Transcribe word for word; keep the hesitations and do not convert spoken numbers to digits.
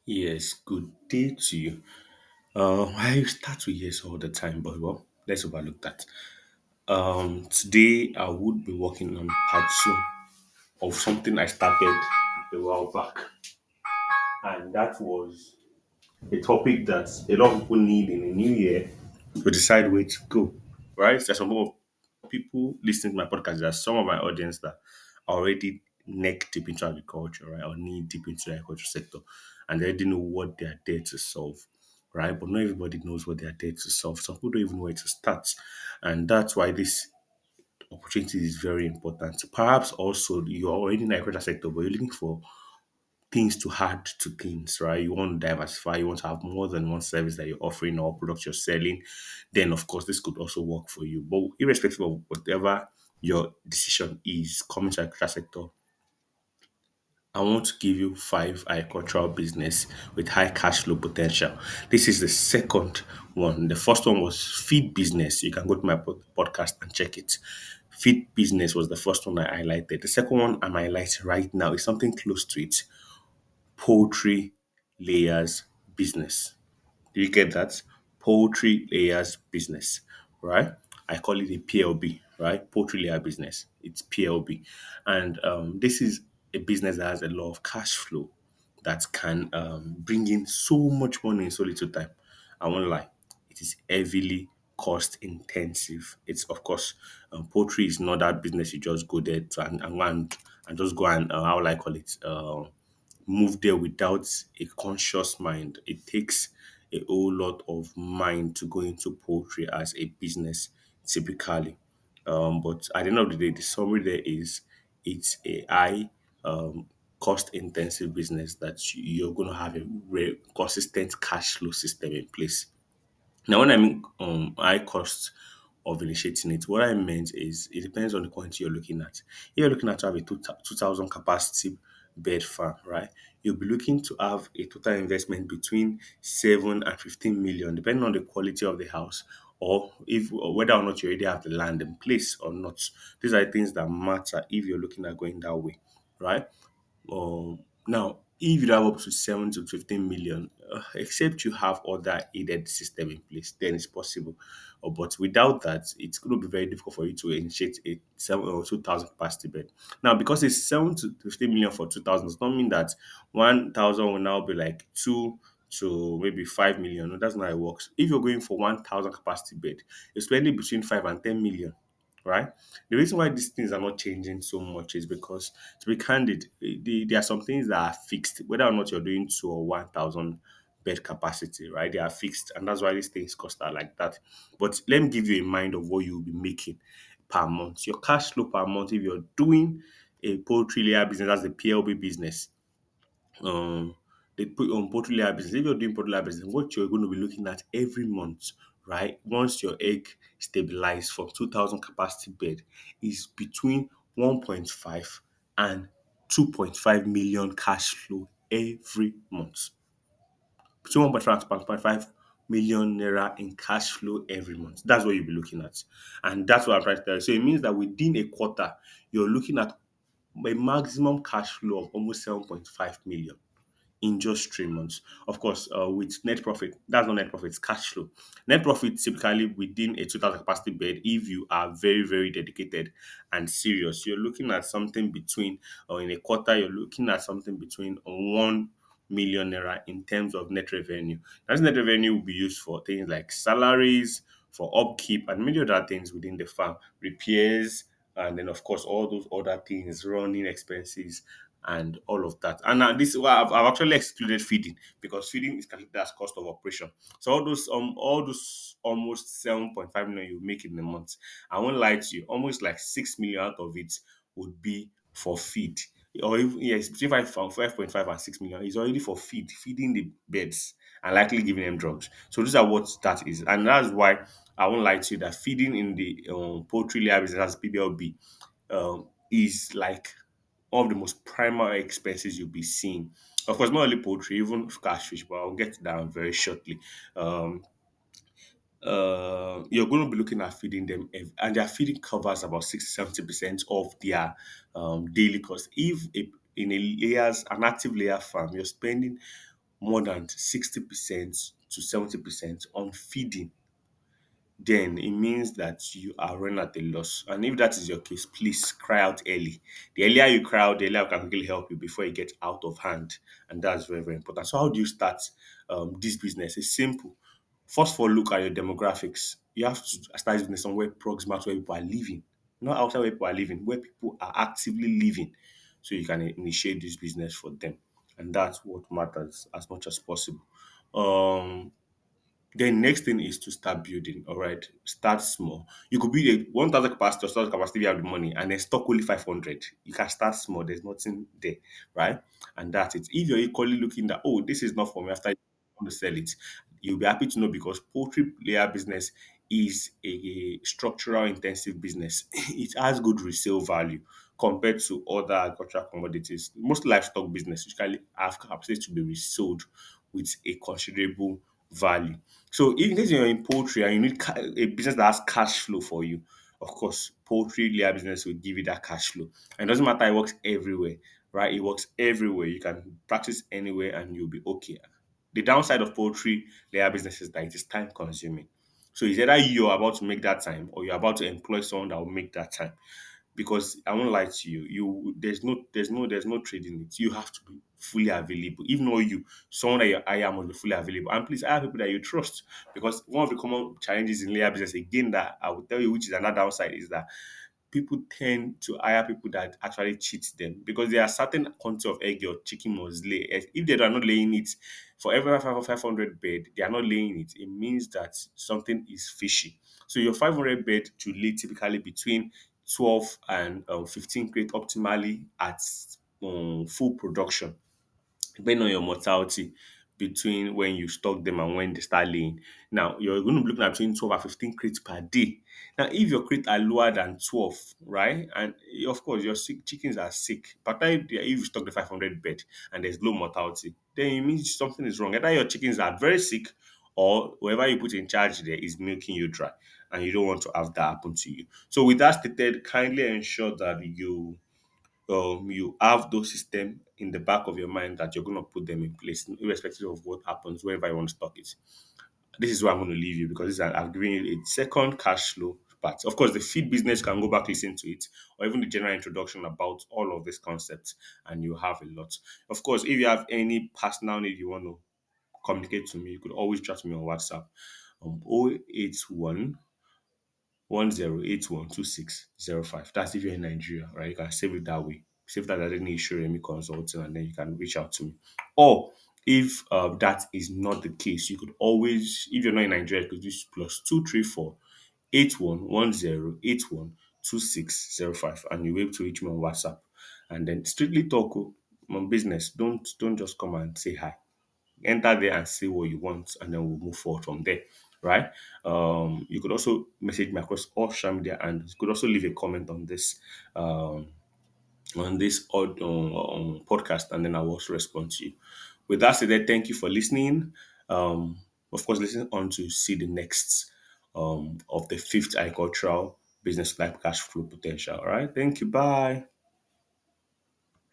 Yes, good day to you. Uh, I start with yes all the time, but well, let's overlook that. Um, today I would be working on part two of something I started a while back, and that was a topic that a lot of people need in a new year to decide where to go. Right? There's some more people listening to my podcast. There's some of my audience that are already neck deep into agriculture, right, or knee deep into the agriculture sector, and they already know what they are there to solve, right? But not everybody knows what they are there to solve. Some people don't even know where to start, and that's why this opportunity is very important. Perhaps also you're already in the agriculture sector, but you're looking for things to add to things, right? You want to diversify, you want to have more than one service that you're offering or product you're selling, then of course this could also work for you. But irrespective of whatever your decision is coming to the agriculture sector, I want to give you five agricultural business with high cash flow potential. This is the second one. The first one was feed business. You can go to my pod- podcast and check it. Feed business was the first one I highlighted. The second one I'm highlighting right now is something close to it: poultry layers business. Do you get that? Poultry layers business, right? I call it a P L B, right? Poultry layer business. It's P L B. And um, this is a business that has a lot of cash flow that can um, bring in so much money in so little time. I won't lie. It is heavily cost intensive. It's of course um, poultry is not that business you just go there to and and, and, and just go and uh, how will I call it uh, move there without a conscious mind. It takes a whole lot of mind to go into poultry as a business typically. Um, but at the end of the day, the summary there is it's a high um, cost intensive business that you're going to have a re- consistent cash flow system in place. Now, when I mean um, high cost of initiating it, what I meant is it depends on the quantity you're looking at. If you're looking at to have a two two thousand capacity bed farm, right? You'll be looking to have a total investment between seven and fifteen million, depending on the quality of the house or if or whether or not you already have the land in place or not. These are things that matter if you're looking at going that way, right? Um, now, if you have up to seven to fifteen million, uh, except you have other aided system in place, then it's possible. Uh, but without that, it's going to be very difficult for you to initiate a seven or two thousand capacity bed. Now, because it's seven to fifteen million for two thousand, does not mean that one thousand will now be like two to maybe five million. No, that's not how it works. If you're going for one thousand capacity bed, you're spending between five and ten million, right? The reason why these things are not changing so much is because, to be candid, eh, the, there are some things that are fixed, whether or not you're doing two or one thousand bed capacity, right? They are fixed, and that's why these things cost are like that. But let me give you a mind of what you'll be making per month. Your cash flow per month, if you're doing a poultry layer business, that's the P L B business, um they put on poultry layer business. If you're doing poultry layer business, what you're going to be looking at every month, right? Once your egg stabilize from two thousand capacity bed is between one point five and two point five million cash flow every month. Between one point five and two point five million naira in cash flow every month. That's what you'll be looking at. And that's what I'm trying to tell you. So it means that within a quarter, you're looking at a maximum cash flow of almost seven point five million in just three months. Of course, uh, with net profit, that's not net profit, it's cash flow. Net profit typically within a two thousand capacity bed, if you are very, very dedicated and serious, you're looking at something between, or in a quarter, you're looking at something between one million naira in terms of net revenue. That net revenue will be used for things like salaries, for upkeep, and many other things within the farm, repairs, and then of course all those other things, running expenses, and all of that. And now this, well, I've, I've actually excluded feeding because feeding is calculated as cost of operation. So all those um all those almost seven point five million you make in a month, I won't lie to you, almost like six million out of it would be for feed. Or even, yes, between five five point five and six million is already for feed, feeding the birds and likely giving them drugs. So these are what that is. And that's why I won't lie to you that feeding in the um, poultry layer business as P B L B um, is like one of the most primary expenses you'll be seeing. Of course, not only poultry, even catfish, but I'll get to that very shortly. Um, uh, you're going to be looking at feeding them, ev- and their feeding covers about sixty seventy percent of their um, daily cost. If a, in a layers, an active layer farm, you're spending more than sixty percent to seventy percent on feeding, then it means that you are running at a loss. And if that is your case, please cry out early. The earlier you cry out, the earlier I can really help you before it gets out of hand. And that's very, very important. So how do you start um, this business? It's simple. First of all, look at your demographics. You have to start this business somewhere proximate to where people are living, not outside where people are living, where people are actively living. So you can initiate this business for them. And that's what matters as much as possible. Um, then next thing is to start building. All right, start small. You could build a one thousand capacity or two thousand capacity if you have the money, and then stock only five hundred. You can start small. There's nothing there, right? And that's it. If you're equally looking that, oh, this is not for me, after you want to sell it, you'll be happy to know because poultry layer business is a structural intensive business. It has good resale value compared to other agricultural commodities. Most livestock business usually have capacity to be resold with a considerable value. So if in case you're in poultry and you need ca- a business that has cash flow for you, of course, poultry layer business will give you that cash flow. And it doesn't matter, it works everywhere, right? It works everywhere. You can practice anywhere and you'll be okay. The downside of poultry layer business is that it is time consuming. So it's either you're about to make that time or you're about to employ someone that will make that time, because I won't lie to you, you there's no there's no there's no trading it. You have to be fully available. Even though you someone that you hire must be fully available. And please hire people that you trust. Because one of the common challenges in layer business, again, that I will tell you, which is another downside, is that people tend to hire people that actually cheat them, because there are certain quantity of egg your chicken must lay. If if they are not laying it for every five hundred bed, they are not laying it. It means that something is fishy. So your five hundred bed to lay typically between twelve and um, fifteen crate optimally at um, full production, depending on your mortality between when you stock them and when they start laying. Now, you're going to be looking at between twelve and fifteen crates per day. Now, if your crate are lower than twelve, right, and eh, of course your sick chickens are sick, but if they- if you stock the five hundred bed and there's low mortality, then it means something is wrong. Either your chickens are very sick or whoever you put in charge there is milking you dry, and you don't want to have that happen to you. So, with that stated, kindly ensure that you um, you have those systems in the back of your mind that you're going to put them in place, irrespective of what happens, wherever you want to stock it. This is where I'm going to leave you, because this is, I've given you a second cash flow part. Of course, the feed business, you can go back, listen to it, or even the general introduction about all of these concepts, and you have a lot. Of course, if you have any personal need you want to communicate to me, you could always chat me on WhatsApp. Um, zero eight one one zero eight one two six zero five. That's if you're in Nigeria, right? You can save it that way. Save that as any issue, me consulting, and then you can reach out to me. Or if uh, that is not the case, you could always, if you're not in Nigeria, you could use plus two three four eight one one zero eight one two six zero five, and you'll be able to reach me on WhatsApp. And then strictly talk oh, on business. Don't don't just come and say hi. Enter there and say what you want, and then we'll move forward from there, right? Um you could also message me across all social media, and you could also leave a comment on this um on this odd um, um, podcast, and then I will also respond to you. With that said, thank you for listening. Um of course, listen on to see the next um of the fifth agricultural business life cash flow potential. All right, thank you, bye.